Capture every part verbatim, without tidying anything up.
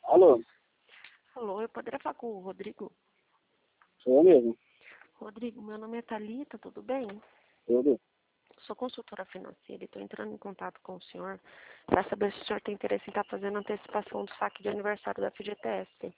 Alô, Alô, eu poderia falar com o Rodrigo? sou eu mesmo. Rodrigo, meu nome é Thalita, tudo bem? Tudo? Sou consultora financeira e estou entrando em contato com o senhor para saber se o senhor tem interesse em estar fazendo antecipação do saque de aniversário da F G T S.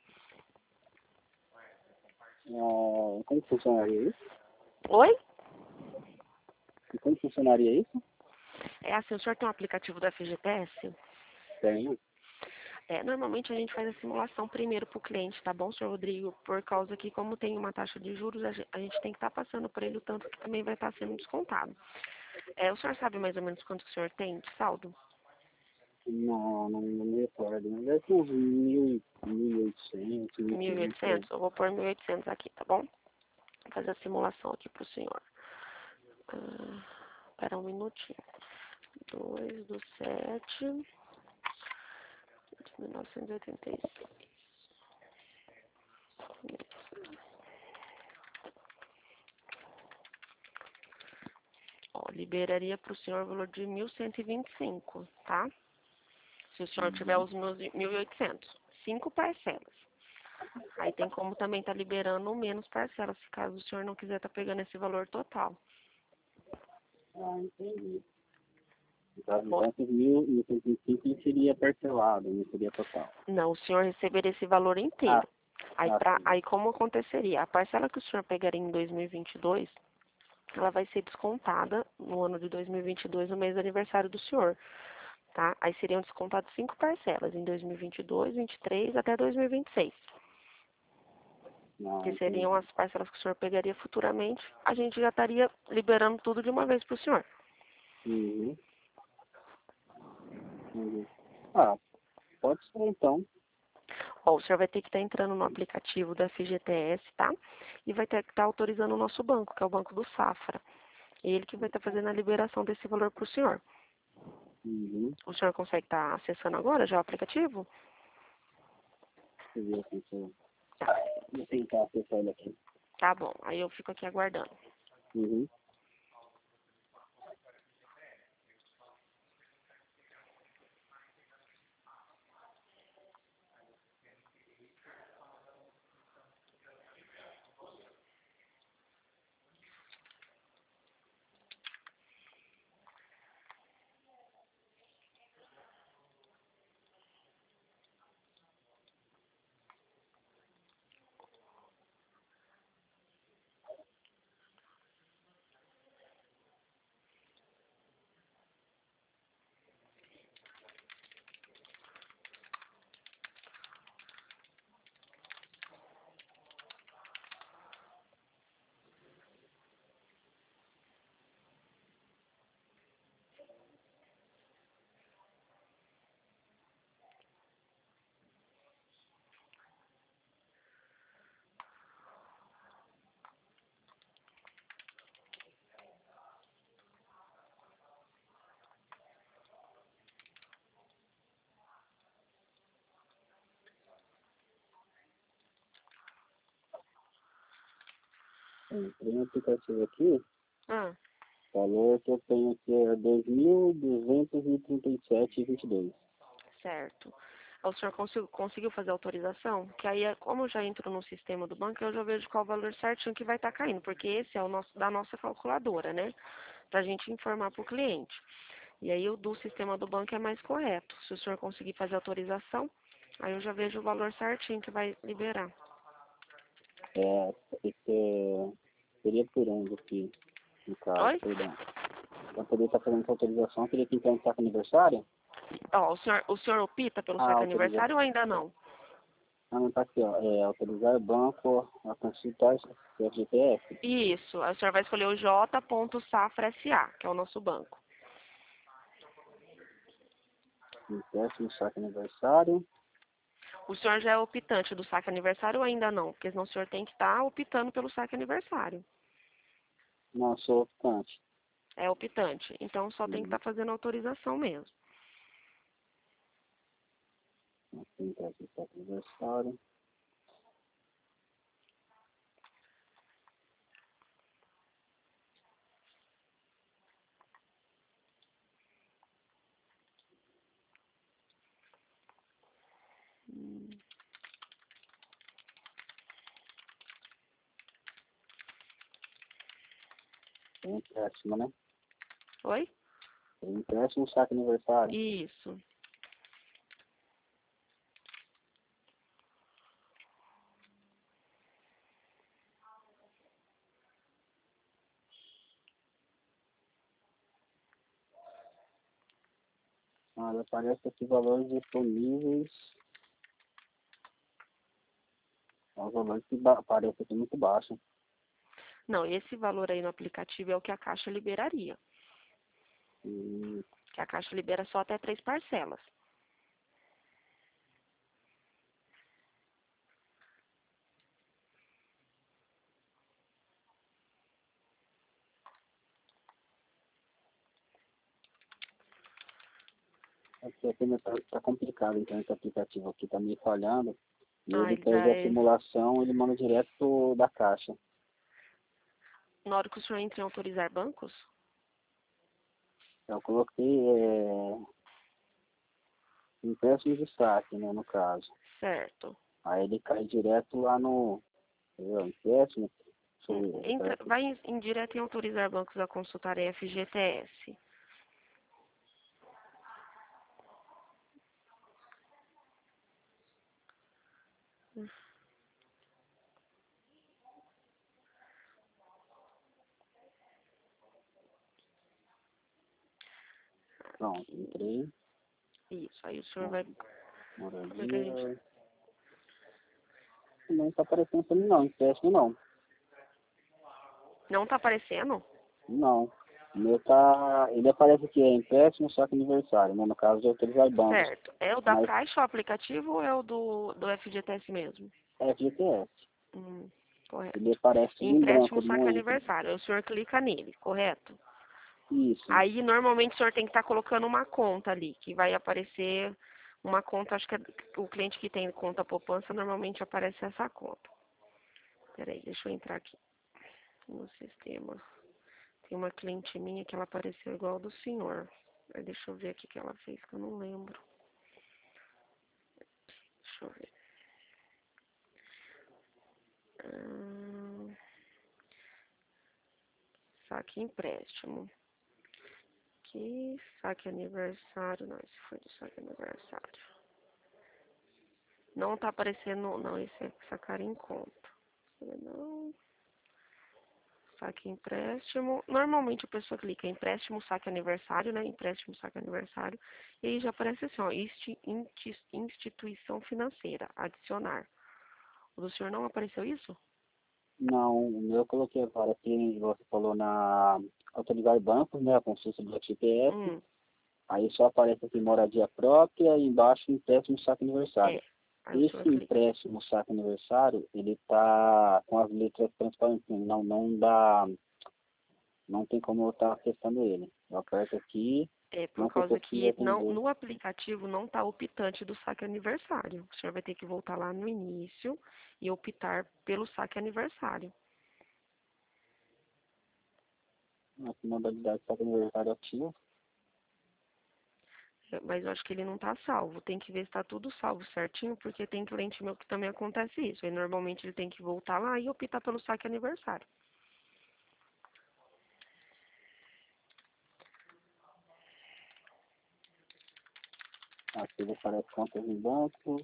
Ah, como funcionaria isso? Oi? E como funcionaria isso? É assim, o senhor tem um aplicativo da F G T S? Tenho. É, normalmente a gente faz a simulação primeiro para o cliente, tá bom, senhor Rodrigo? Por causa que, como tem uma taxa de juros, a gen- a gente tem que estar passando por ele o tanto que também vai estar sendo descontado. É, o senhor sabe mais ou menos quanto que o senhor tem de saldo? Não, não, não me recordo. Mas deve ter uns mil, mil e oitocentos, mil e mil e quinhentos por aí. oitocentos? Eu vou pôr mil e oitocentos aqui, tá bom? Vou fazer a simulação aqui para o senhor. Ah, espera um minutinho. dois do sete de mil novecentos e oitenta e seis. Ó, liberaria para o senhor o valor de mil cento e vinte e cinco, tá? Se o senhor tiver Uhum. os meus mil e oitocentos. Cinco parcelas. Aí tem como também estar liberando menos parcelas, se caso o senhor não quiser estar pegando esse valor total. Ah, entendi. Então, Oi? então esses mil e cento e cinco ele seria parcelado, não seria total. Não, o senhor receberia esse valor Ah, inteiro. Aí, ah, pra, sim. aí como aconteceria? A parcela que o senhor pegaria em dois mil e vinte e dois, ela vai ser descontada no ano de dois mil e vinte e dois, no mês do aniversário do senhor, tá? Aí seriam descontadas cinco parcelas em dois mil e vinte e dois, vinte e três até dois mil e vinte e seis, Não, que seriam entendi. as parcelas que o senhor pegaria futuramente. A gente já estaria liberando tudo de uma vez para o senhor. Uhum. Entendi. Ah, pode ser então. Ó, o senhor vai ter que estar entrando no aplicativo da F G T S, tá? E vai ter que estar autorizando o nosso banco, que é o Banco do Safra. Ele que vai estar fazendo a liberação desse valor para o senhor. Uhum. O senhor consegue estar acessando agora já o aplicativo? Deixa eu ver aqui se eu Tá, vou tentar acessar ele aqui. tá bom. Aí eu fico aqui aguardando. Uhum. Entrei no aplicativo aqui. Ah, O valor que eu tenho aqui é dois mil duzentos e trinta e sete vírgula vinte e dois. certo. O senhor conseguiu, conseguiu fazer a autorização? Que aí, é- como eu já entro no sistema do banco, eu já vejo qual o valor certinho que vai estar caindo, porque esse é o nosso da nossa calculadora, né? Pra gente informar para o cliente. E aí o do sistema do banco é mais correto. Se o senhor conseguir fazer a autorização, aí eu já vejo o valor certinho que vai liberar. É, esse é, seria por onde aqui, no caso, Oi? perdão. Para poder estar fazendo essa autorização, teria que entrar no saco aniversário? Ó, o senhor, o senhor opta pelo Ah, saque autorizar. aniversário ou ainda não? Ah, não, tá aqui, ó. É, autorizar o banco a consultar o F G T S. Isso, aí o senhor vai escolher o J.Safra S A, que é o nosso banco. Teste no saco aniversário. O senhor já é optante do saque aniversário ou ainda não? Porque senão o senhor tem que estar optando pelo saque aniversário. Não, sou optante. É optante. Então só tem que Uhum. estar fazendo autorização mesmo. Aqui, teste no saco aniversário. Tem empréstimo, né? Oi? Tem empréstimo no saque aniversário. Isso. Olha, aparece aqui valores disponíveis. É um valor que ba- parece aqui muito baixo. Não, esse valor aí no aplicativo é o que a Caixa liberaria. Hum, Que a Caixa libera só até três parcelas. aqui aqui tá, tá complicado, então esse aplicativo aqui tá meio falhando. E Ah, ele ele perde a vai... simulação, ele manda direto pro- da caixa. Na hora que o senhor entra em autorizar bancos, Eu coloquei é, empréstimo de saque, né, no caso. certo. Aí ele cai direto lá no entendeu? Empréstimo. Deixa eu ver, Entra, parece- vai em, em direto em autorizar bancos a consultar a F G T S. Pronto, entrei. Isso, aí o senhor Ó, vai... Como é que a gente... moradia. Não tá aparecendo pra mim não, empréstimo não. Não tá aparecendo? Não. O meu tá. Ele aparece aqui, é empréstimo, só que aniversário, né? No caso de autorizar bancos. Certo. É o da Mas Caixa, o aplicativo, ou é o do, do F G T S mesmo? é F G T S. Hum, correto. Ele aparece tudo em branco, Empréstimo ele não saque entra. aniversário. Aí o senhor clica nele, correto? Isso. Aí, normalmente, o senhor tem que estar colocando uma conta ali, que vai aparecer uma conta, acho que é o cliente que tem conta poupança, normalmente aparece essa conta. Peraí, deixa eu entrar aqui no sistema. Tem uma cliente minha que ela apareceu igual ao do senhor. Aí deixa eu ver aqui o que ela fez, que eu não lembro. Deixa eu ver. Hum, saque empréstimo. Aqui, saque aniversário. Não, esse foi do saque aniversário. Não tá aparecendo, não, esse é sacar em conta. Não. Saque empréstimo. Normalmente a pessoa clica em empréstimo, saque aniversário, né? Empréstimo, saque aniversário. E aí já aparece assim, ó, insti- inti- instituição financeira, adicionar. O do senhor não apareceu isso? Não, o meu eu coloquei agora aqui, você falou na autorizar bancos, né? A consulta do F G T S. Hum, Aí só aparece aqui moradia própria e embaixo empréstimo saque aniversário. é. Aí o senhor Esse clica. empréstimo saque aniversário, ele tá com as letras transparentes, não, não dá, não tem como eu estar acessando ele. Eu aperto aqui, É, por não que eu causa consiga que não, atender. no aplicativo não está optante do saque aniversário. O senhor vai ter que voltar lá no início e optar pelo saque aniversário. Aqui modalidade saque aniversário ativo. É, mas eu acho que ele não está salvo. Tem que ver se está tudo salvo certinho, porque tem cliente meu que também acontece isso. Aí normalmente ele tem que voltar lá e optar pelo saque aniversário. Aqui ele aparece contas em banco.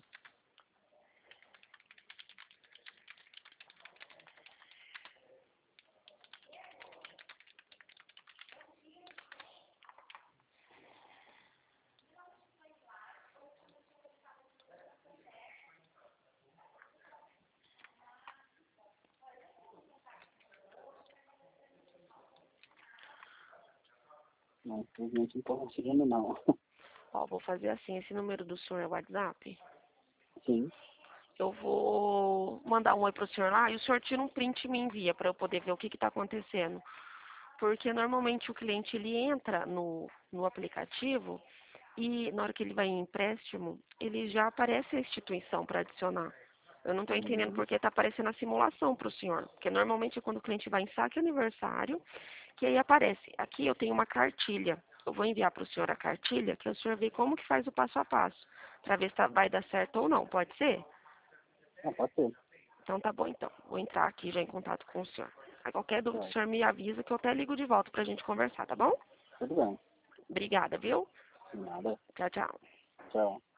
Não, infelizmente não estou conseguindo não. Ó, vou fazer assim, esse número do senhor é o WhatsApp. Sim. Eu vou mandar um oi pro senhor lá e o senhor tira um print e me envia para eu poder ver o que está acontecendo. Porque normalmente o cliente ele entra no, no aplicativo e na hora que ele vai em empréstimo, ele já aparece a instituição para adicionar. Eu não estou entendendo Uhum. porque está aparecendo a simulação para o senhor. Porque normalmente é quando o cliente vai em saque aniversário, que aí aparece. Aqui eu tenho uma cartilha. Eu vou enviar para o senhor a cartilha, que o senhor vê como que faz o passo a passo. Para ver se tá- vai dar certo ou não. Pode ser? Ah, pode ser. Então tá bom então. Vou entrar aqui já em contato com o senhor. Aí qualquer dúvida, o Certo. senhor me avisa que eu até ligo de volta pra gente conversar, tá bom? Tudo bem. Obrigada, viu? Nada. Tchau, tchau. Tchau.